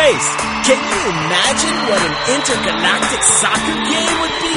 space. Can you imagine what an intergalactic soccer game would be?